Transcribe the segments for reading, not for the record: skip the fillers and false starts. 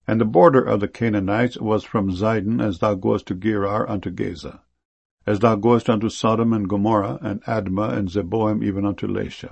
And the border of the Canaanites was from Zidon, as thou goest to Gerar unto Gaza, as thou goest unto Sodom and Gomorrah, and Admah, and Zeboim, even unto Lasha.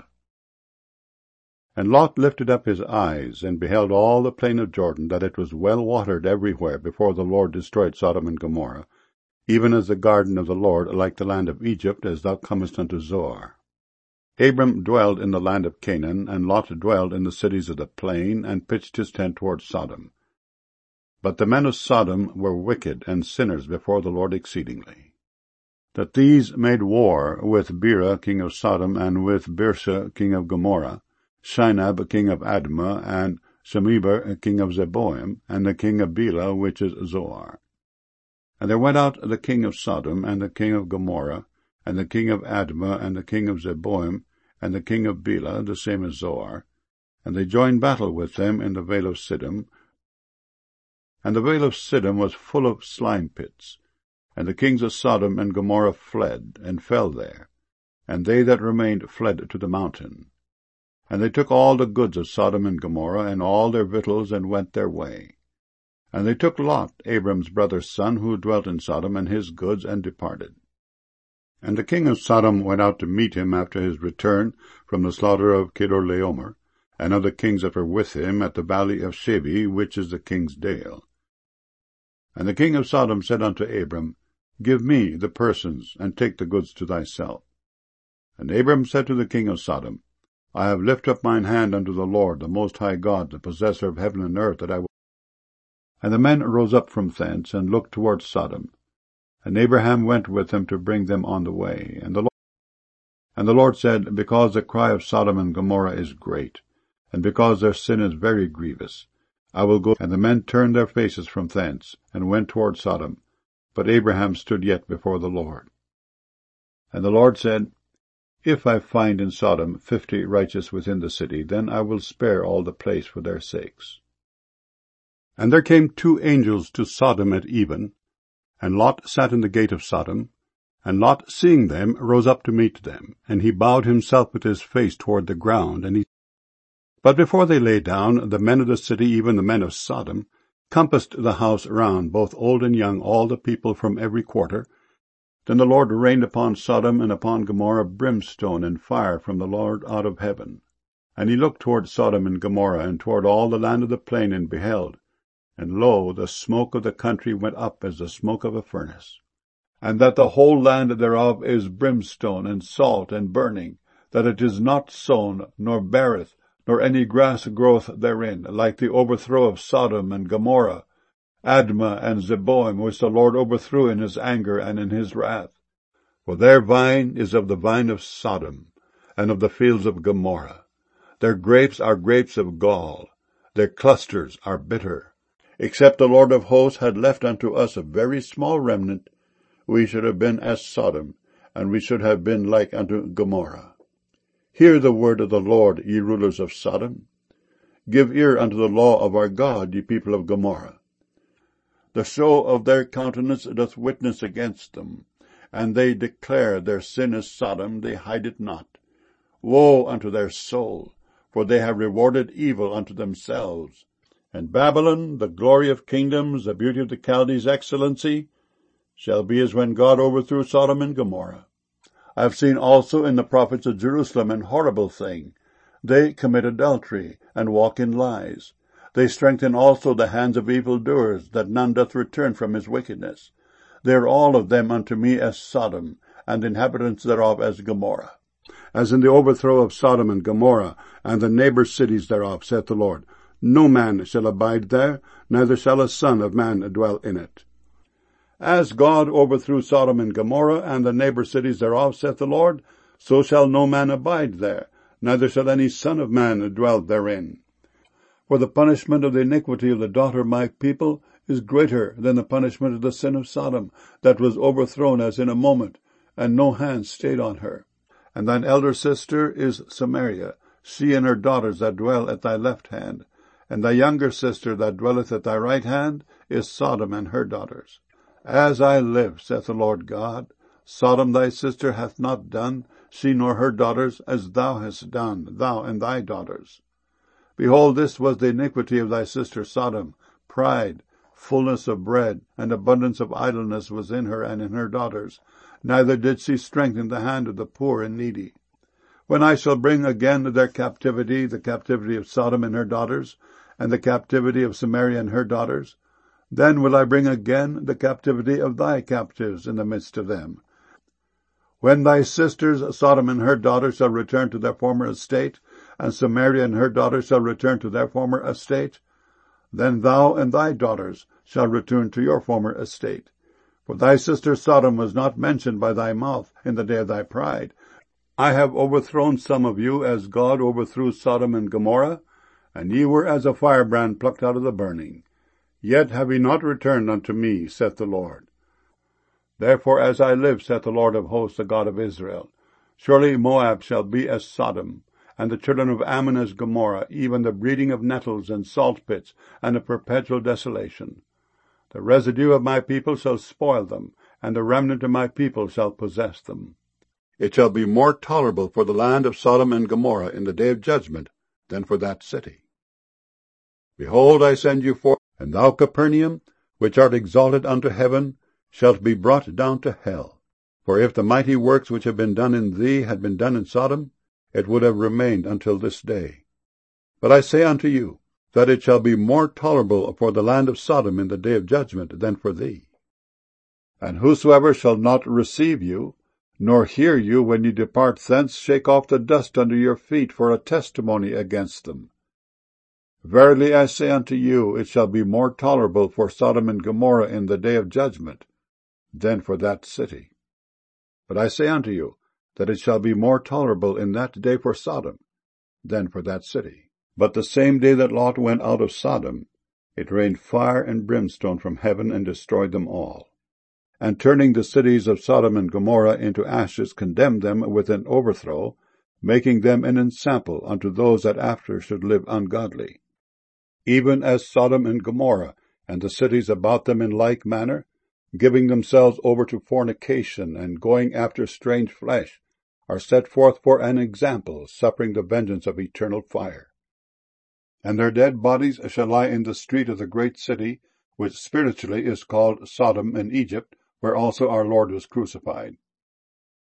And Lot lifted up his eyes, and beheld all the plain of Jordan, that it was well watered everywhere, before the Lord destroyed Sodom and Gomorrah, even as the garden of the Lord, like the land of Egypt, as thou comest unto Zoar. Abram dwelled in the land of Canaan, and Lot dwelled in the cities of the plain, and pitched his tent toward Sodom. But the men of Sodom were wicked and sinners before the Lord exceedingly, that these made war with Bera king of Sodom, and with Birsha king of Gomorrah, Shinab king of Admah, and Shemeber king of Zeboim, and the king of Bela, which is Zoar. And there went out the king of Sodom, and the king of Gomorrah, and the king of Admah, and the king of Zeboim, and the king of Bela, the same as Zoar, and they joined battle with them in the vale of Siddim. And the vale of Siddim was full of slime pits. And the kings of Sodom and Gomorrah fled, and fell there, and they that remained fled to the mountain. And they took all the goods of Sodom and Gomorrah, and all their victuals, and went their way. And they took Lot, Abram's brother's son, who dwelt in Sodom, and his goods, and departed. And the king of Sodom went out to meet him after his return from the slaughter of Kedorlaomer, and of the kings that were with him at the valley of Shebi, which is the king's dale. And the king of Sodom said unto Abram, Give me the persons, and take the goods to thyself. And Abram said to the king of Sodom, I have lifted up mine hand unto the Lord, the Most High God, the possessor of heaven and earth, that I will. And the men rose up from thence, and looked toward Sodom. And Abraham went with them to bring them on the way. And the Lord said, Because the cry of Sodom and Gomorrah is great, and because their sin is very grievous, I will go. And the men turned their faces from thence, and went toward Sodom. But Abraham stood yet before the Lord. And the Lord said, If I find in Sodom 50 righteous within the city, then I will spare all the place for their sakes. And there came 2 angels to Sodom at even, and Lot sat in the gate of Sodom. And Lot, seeing them, rose up to meet them, and he bowed himself with his face toward the ground. But before they lay down, the men of the city, even the men of Sodom, compassed the house round, both old and young, all the people from every quarter. Then the Lord rained upon Sodom and upon Gomorrah brimstone and fire from the Lord out of heaven. And he looked toward Sodom and Gomorrah, and toward all the land of the plain, and beheld, and lo, the smoke of the country went up as the smoke of a furnace, and that the whole land thereof is brimstone and salt and burning, that it is not sown, nor beareth, nor any grass groweth therein, like the overthrow of Sodom and Gomorrah, Admah and Zeboim, which the Lord overthrew in his anger and in his wrath. For their vine is of the vine of Sodom, and of the fields of Gomorrah. Their grapes are grapes of gall, their clusters are bitter. Except the Lord of hosts had left unto us a very small remnant, we should have been as Sodom, and we should have been like unto Gomorrah. Hear the word of the Lord, ye rulers of Sodom. Give ear unto the law of our God, ye people of Gomorrah. The show of their countenance doth witness against them, and they declare their sin is Sodom, they hide it not. Woe unto their soul, for they have rewarded evil unto themselves. And Babylon, the glory of kingdoms, the beauty of the Chaldees' excellency, shall be as when God overthrew Sodom and Gomorrah. I have seen also in the prophets of Jerusalem an horrible thing. They commit adultery, and walk in lies. They strengthen also the hands of evildoers, that none doth return from his wickedness. They are all of them unto me as Sodom, and the inhabitants thereof as Gomorrah. As in the overthrow of Sodom and Gomorrah, and the neighbor cities thereof, saith the Lord, no man shall abide there, neither shall a son of man dwell in it. As God overthrew Sodom and Gomorrah, and the neighbor cities thereof, saith the Lord, so shall no man abide there, neither shall any son of man dwell therein. For the punishment of the iniquity of the daughter of my people is greater than the punishment of the sin of Sodom, that was overthrown as in a moment, and no hand stayed on her. And thine elder sister is Samaria, she and her daughters that dwell at thy left hand. And thy younger sister that dwelleth at thy right hand is Sodom and her daughters. As I live, saith the Lord God, Sodom thy sister hath not done, she nor her daughters, as thou hast done, thou and thy daughters. Behold, this was the iniquity of thy sister Sodom, pride, fullness of bread, and abundance of idleness was in her and in her daughters, neither did she strengthen the hand of the poor and needy. When I shall bring again their captivity, the captivity of Sodom and her daughters, and the captivity of Samaria and her daughters, then will I bring again the captivity of thy captives in the midst of them. When thy sisters, Sodom and her daughters, shall return to their former estate, and Samaria and her daughters shall return to their former estate, then thou and thy daughters shall return to your former estate. For thy sister Sodom was not mentioned by thy mouth in the day of thy pride. I have overthrown some of you as God overthrew Sodom and Gomorrah, and ye were as a firebrand plucked out of the burning. Yet have ye not returned unto me, saith the Lord. Therefore, as I live, saith the Lord of hosts, the God of Israel, surely Moab shall be as Sodom, and the children of Ammon as Gomorrah, even the breeding of nettles and salt pits, and a perpetual desolation. The residue of my people shall spoil them, and the remnant of my people shall possess them. It shall be more tolerable for the land of Sodom and Gomorrah in the day of judgment than for that city. Behold, I send you forth, and thou, Capernaum, which art exalted unto heaven, shalt be brought down to hell. For if the mighty works which have been done in thee had been done in Sodom, it would have remained until this day. But I say unto you, that it shall be more tolerable for the land of Sodom in the day of judgment than for thee. And whosoever shall not receive you, nor hear you when ye depart thence, shake off the dust under your feet for a testimony against them. Verily I say unto you, it shall be more tolerable for Sodom and Gomorrah in the day of judgment than for that city. But I say unto you, that it shall be more tolerable in that day for Sodom than for that city. But the same day that Lot went out of Sodom, it rained fire and brimstone from heaven and destroyed them all. And turning the cities of Sodom and Gomorrah into ashes, condemned them with an overthrow, making them an ensample unto those that after should live ungodly. Even as Sodom and Gomorrah, and the cities about them in like manner, giving themselves over to fornication, and going after strange flesh, are set forth for an example, suffering the vengeance of eternal fire. And their dead bodies shall lie in the street of the great city, which spiritually is called Sodom and Egypt, where also our Lord was crucified.